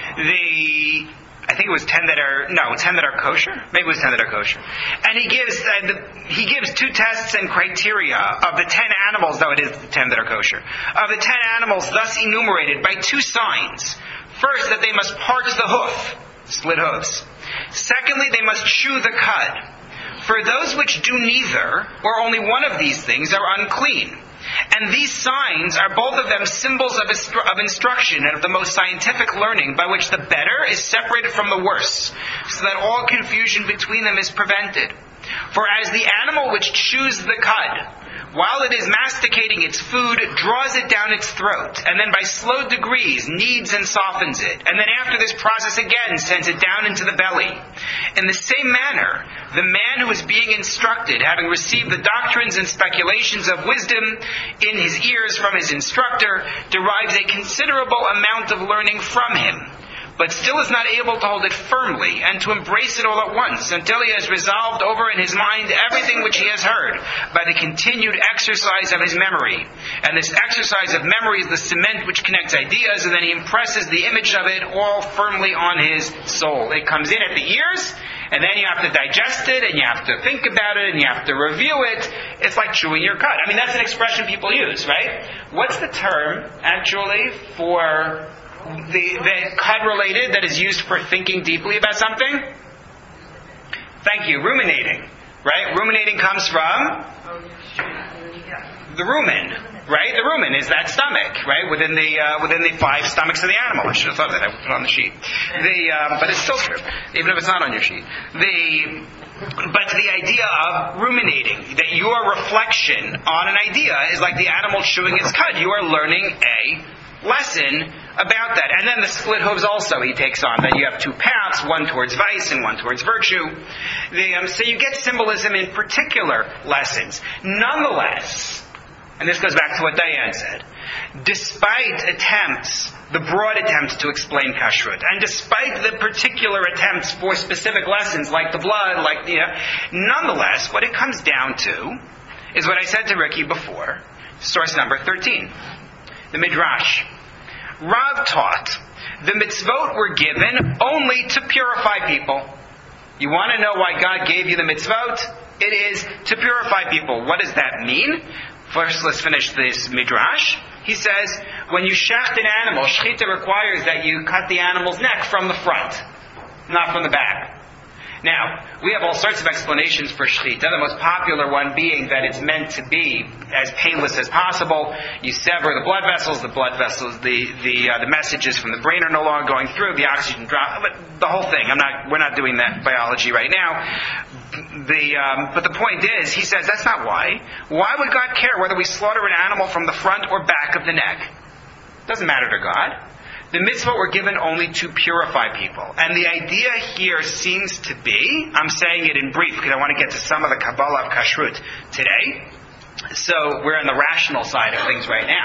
I think it was 10 that are kosher. Maybe it was 10 that are kosher. And he gives 2 tests and criteria of the 10 animals, though it is the 10 that are kosher. Of the 10 animals thus enumerated by 2 signs. First, that they must parch the hoof, split hooves. Secondly, they must chew the cud. For those which do neither, or only one of these things, are unclean. And these signs are both of them symbols of instruction and of the most scientific learning, by which the better is separated from the worse, so that all confusion between them is prevented. For as the animal which chews the cud, while it is masticating its food, draws it down its throat, and then by slow degrees kneads and softens it, and then after this process again sends it down into the belly. In the same manner, the man who is being instructed, having received the doctrines and speculations of wisdom in his ears from his instructor, derives a considerable amount of learning from him, but still is not able to hold it firmly and to embrace it all at once until he has resolved over in his mind everything which he has heard by the continued exercise of his memory. And this exercise of memory is the cement which connects ideas, and then he impresses the image of it all firmly on his soul. It comes in at the ears, and then you have to digest it, and you have to think about it, and you have to review it. It's like chewing your cud. I mean, that's an expression people use, right? What's the term, actually, for the cud related that is used for thinking deeply about something? Thank you. Ruminating. Right? Ruminating comes from the rumen. Right? The rumen is that stomach, right? Within the 5 stomachs of the animal. I should have thought that. I put it on the sheet. But it's still true, even if it's not on your sheet. But the idea of ruminating, that your reflection on an idea is like the animal chewing its cud. You are learning a lesson about that. And then the split hooves also he takes on, that you have 2 paths, one towards vice and one towards virtue. So you get symbolism in particular lessons. Nonetheless, and this goes back to what Diane said, despite the broad attempts to explain kashrut, and despite the particular attempts for specific lessons like the blood, nonetheless, what it comes down to is what I said to Ricky before, source number 13, the Midrash. Rav taught the mitzvot were given only to purify people. You want to know why God gave you the mitzvot? It is to purify people. What does that mean? First, let's finish this Midrash. He says, when you shaft an animal, shechita requires that you cut the animal's neck from the front, not from the back. Now, we have all sorts of explanations for shechita, the most popular one being that it's meant to be as painless as possible. You sever the blood vessels, the messages from the brain are no longer going through, the oxygen drop, but the whole thing. We're not doing that biology right now. But the point is, he says that's not why. Why would God care whether we slaughter an animal from the front or back of the neck? Doesn't matter to God. The mitzvot were given only to purify people. And the idea here seems to be, I'm saying it in brief because I want to get to some of the Kabbalah of Kashrut today. So we're on the rational side of things right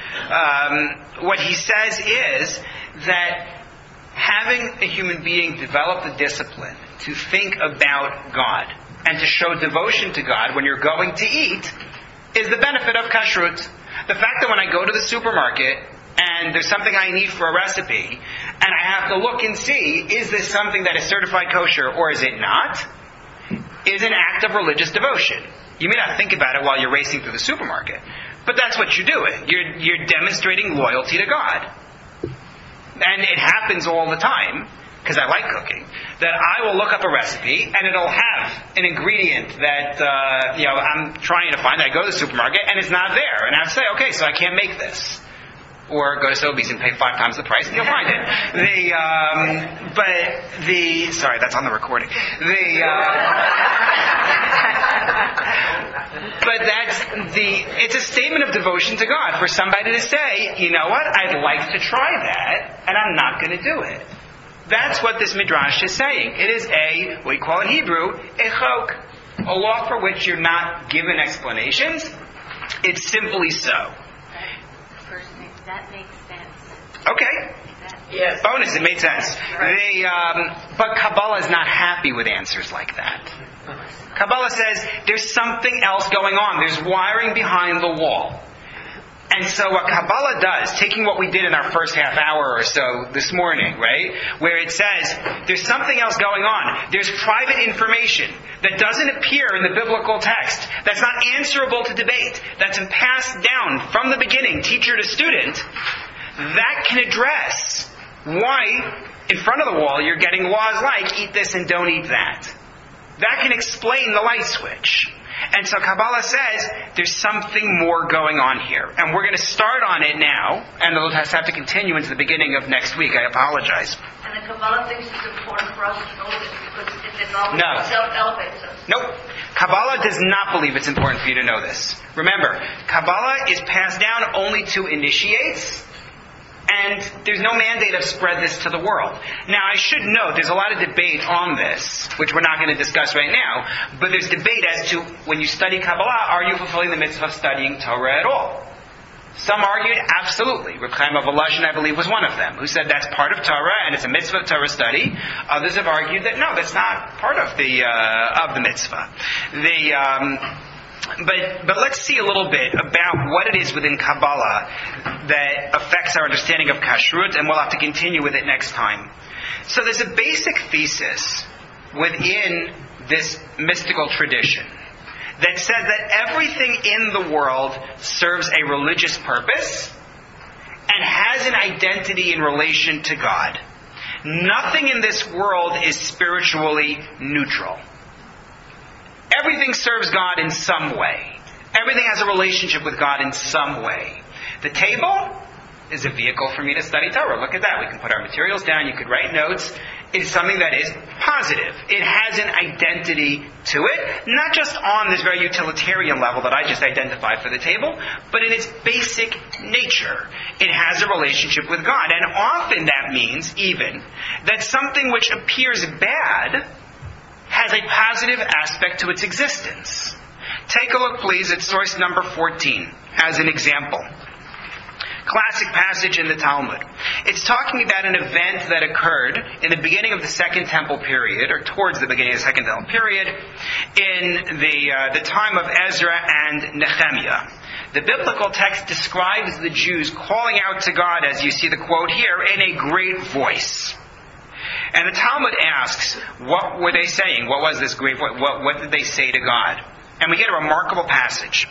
now. What he says is that having a human being develop the discipline to think about God and to show devotion to God when you're going to eat is the benefit of Kashrut. The fact that when I go to the supermarket and there's something I need for a recipe, and I have to look and see, is this something that is certified kosher or is it not, is an act of religious devotion. You may not think about it while you're racing through the supermarket, but that's what you're doing. You're demonstrating loyalty to God. And it happens all the time, because I like cooking, that I will look up a recipe and it'll have an ingredient that I'm trying to find. I go to the supermarket and it's not there. And I have to say, okay, so I can't make this. or go to Sobeys and pay 5 times the price and you'll find it. Sorry, that's on the recording. It's a statement of devotion to God for somebody to say, you know what, I'd like to try that, and I'm not going to do it. That's what this midrash is saying. It is what we call in Hebrew, a chok, a law for which you're not given explanations. It's simply so. That makes sense. Okay. Yes. Bonus, it made sense. But Kabbalah is not happy with answers like that. Kabbalah says there's something else going on. There's wiring behind the wall. And so what Kabbalah does, taking what we did in our first half hour or so this morning, right, where it says there's something else going on. There's private information that doesn't appear in the biblical text, that's not answerable to debate, that's passed down from the beginning, teacher to student, that can address why in front of the wall you're getting laws like eat this and don't eat that. That can explain the light switch. And so Kabbalah says there's something more going on here. And we're going to start on it now, and it'll have to continue into the beginning of next week. I apologize. And the Kabbalah thinks it's important for us to know this because it self-elevates us. Nope. Kabbalah does not believe it's important for you to know this. Remember, Kabbalah is passed down only to initiates, and there's no mandate of spread this to the world. Now, I should note, there's a lot of debate on this, which we're not going to discuss right now, but there's debate as to, when you study Kabbalah, are you fulfilling the mitzvah of studying Torah at all? Some argued, absolutely. Reb Chaim of Volozhin, I believe, was one of them, who said that's part of Torah, and it's a mitzvah of Torah study. Others have argued that, no, that's not part of the mitzvah. But let's see a little bit about what it is within Kabbalah that affects our understanding of kashrut, and we'll have to continue with it next time. So there's a basic thesis within this mystical tradition that says that everything in the world serves a religious purpose and has an identity in relation to God. Nothing in this world is spiritually neutral. Everything serves God in some way. Everything has a relationship with God in some way. The table is a vehicle for me to study Torah. Look at that. We can put our materials down. You could write notes. It's something that is positive. It has an identity to it, not just on this very utilitarian level that I just identified for the table, but in its basic nature. It has a relationship with God. And often that means even that something which appears bad has a positive aspect to its existence. Take a look, please, at source number 14 as an example. Classic passage in the Talmud. It's talking about an event that occurred in the beginning of the Second Temple period, or towards the beginning of the Second Temple period, in the time of Ezra and Nehemiah. The biblical text describes the Jews calling out to God, as you see the quote here, in a great voice. And the Talmud asks, what were they saying? What was this great voice? What did they say to God? And we get a remarkable passage.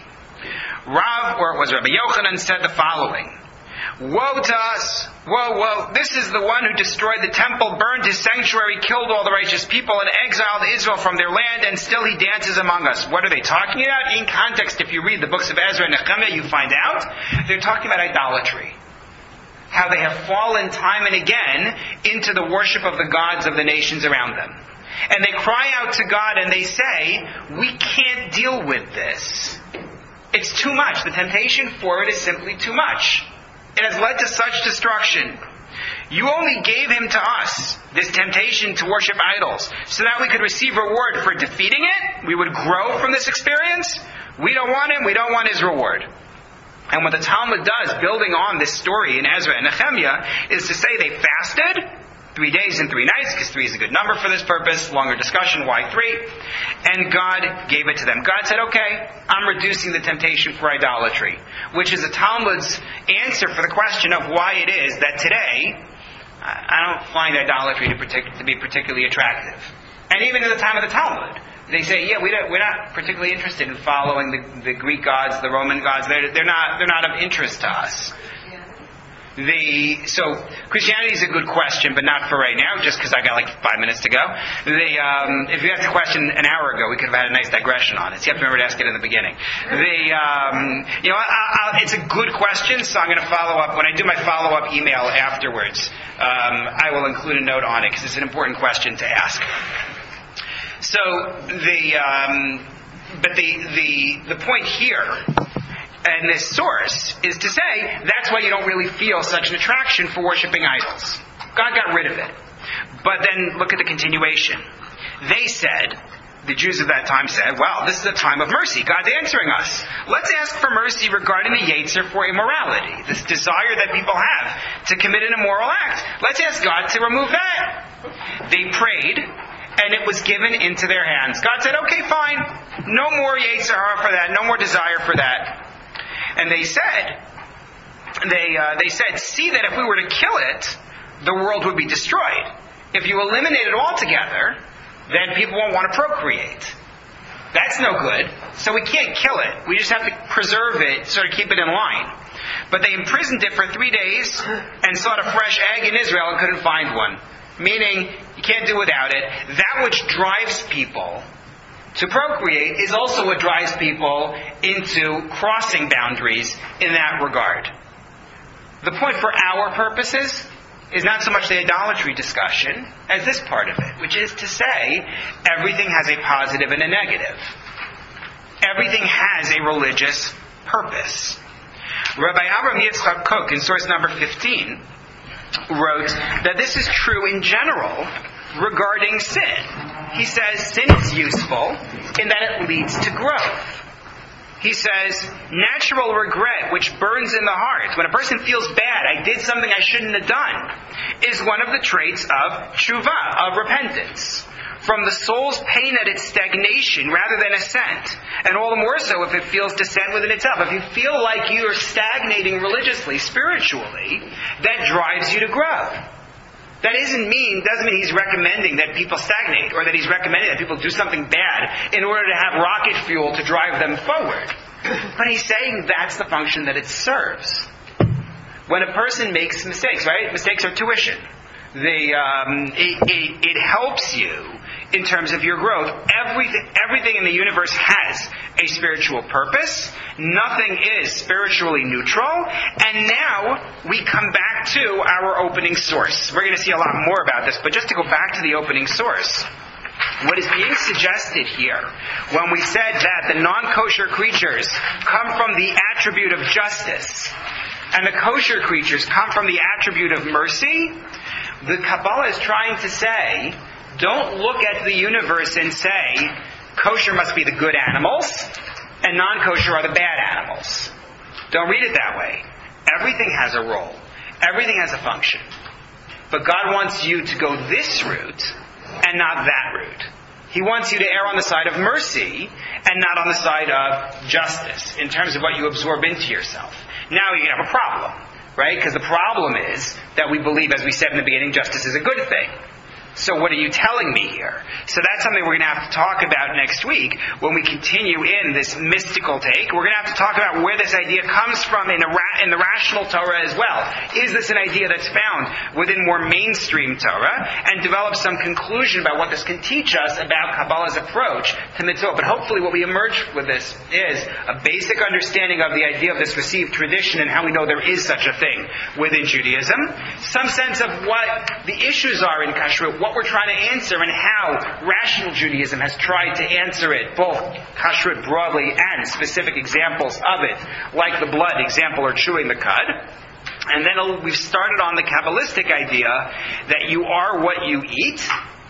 Rabbi Yochanan said the following: Woe to us! Woe, woe! This is the one who destroyed the temple, burned his sanctuary, killed all the righteous people, and exiled Israel from their land, and still he dances among us. What are they talking about? In context, if you read the books of Ezra and Nehemiah, you find out they're talking about idolatry. How they have fallen time and again into the worship of the gods of the nations around them. And they cry out to God and they say, we can't deal with this. It's too much. The temptation for it is simply too much. It has led to such destruction. You only gave him to us, this temptation to worship idols, so that we could receive reward for defeating it. We would grow from this experience. We don't want him. We don't want his reward. And what the Talmud does, building on this story in Ezra and Nehemiah, is to say they fasted 3 days and 3 nights, because 3 is a good number for this purpose. Longer discussion, why 3? And God gave it to them. God said, okay, I'm reducing the temptation for idolatry, which is the Talmud's answer for the question of why it is that today I don't find idolatry to be particularly attractive. And even in the time of the Talmud, they say, yeah, we're not particularly interested in following the Greek gods, the Roman gods. They're not of interest to us. So Christianity is a good question, but not for right now, just because I got like 5 minutes to go. If you asked the question an hour ago, we could have had a nice digression on it. So you have to remember to ask it in the beginning. It's a good question, so I'm going to follow up. When I do my follow-up email afterwards, I will include a note on it, because it's an important question to ask. So the point here, and this source, is to say that's why you don't really feel such an attraction for worshiping idols. God got rid of it. But then look at the continuation. They said, the Jews of that time said, well, this is a time of mercy. God's answering us. Let's ask for mercy regarding the Yetzer for immorality, this desire that people have to commit an immoral act. Let's ask God to remove that. They prayed, and it was given into their hands. God said, okay, fine. No more Yetzer hara for that. No more desire for that. And they said, see that if we were to kill it, the world would be destroyed. If you eliminate it altogether, then people won't want to procreate. That's no good. So we can't kill it. We just have to preserve it, sort of keep it in line. But they imprisoned it for 3 days and sought a fresh egg in Israel and couldn't find one. Meaning, you can't do without it. That which drives people to procreate is also what drives people into crossing boundaries in that regard. The point for our purposes is not so much the idolatry discussion as this part of it, which is to say everything has a positive and a negative. Everything has a religious purpose. Rabbi Avram Yitzchak Kook, in source number 15, wrote that this is true in general regarding sin. He says sin is useful in that it leads to growth. He says, natural regret, which burns in the heart, when a person feels bad, I did something I shouldn't have done, is one of the traits of tshuva, of repentance. From the soul's pain at its stagnation rather than ascent. And all the more so if it feels descent within itself. If you feel like you are stagnating religiously, spiritually, that drives you to grow. That doesn't mean he's recommending that people stagnate, or that he's recommending that people do something bad in order to have rocket fuel to drive them forward. But he's saying that's the function that it serves. When a person makes mistakes, right? Mistakes are tuition. It helps you in terms of your growth. Everything in the universe has a spiritual purpose. Nothing is spiritually neutral. And now we come back to our opening source. We're going to see a lot more about this, but just to go back to the opening source. What is being suggested here, when we said that the non-kosher creatures come from the attribute of justice, and the kosher creatures come from the attribute of mercy, the Kabbalah is trying to say, don't look at the universe and say, kosher must be the good animals, and non-kosher are the bad animals. Don't read it that way. Everything has a role. Everything has a function. But God wants you to go this route, and not that route. He wants you to err on the side of mercy, and not on the side of justice, in terms of what you absorb into yourself. Now you have a problem. Right? Because the problem is that we believe, as we said in the beginning, justice is a good thing. So what are you telling me here? So that's something we're going to have to talk about next week when we continue in this mystical take. We're going to have to talk about where this idea comes from in the rational Torah as well. Is this an idea that's found within more mainstream Torah? And develop some conclusion about what this can teach us about Kabbalah's approach to mitzvot. But hopefully what we emerge with this is a basic understanding of the idea of this received tradition and how we know there is such a thing within Judaism. Some sense of what the issues are in Kashrut, what we're trying to answer, and how rational Judaism has tried to answer it, both Kashrut broadly and specific examples of it, like the blood example or chewing the cud. And then we've started on the Kabbalistic idea that you are what you eat.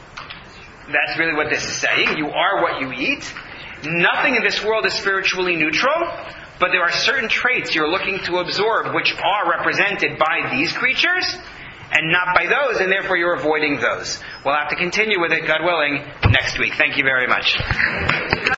That's really what this is saying. You are what you eat. Nothing in this world is spiritually neutral, but there are certain traits you're looking to absorb which are represented by these creatures, and not by those, and therefore you're avoiding those. We'll have to continue with it, God willing, next week. Thank you very much.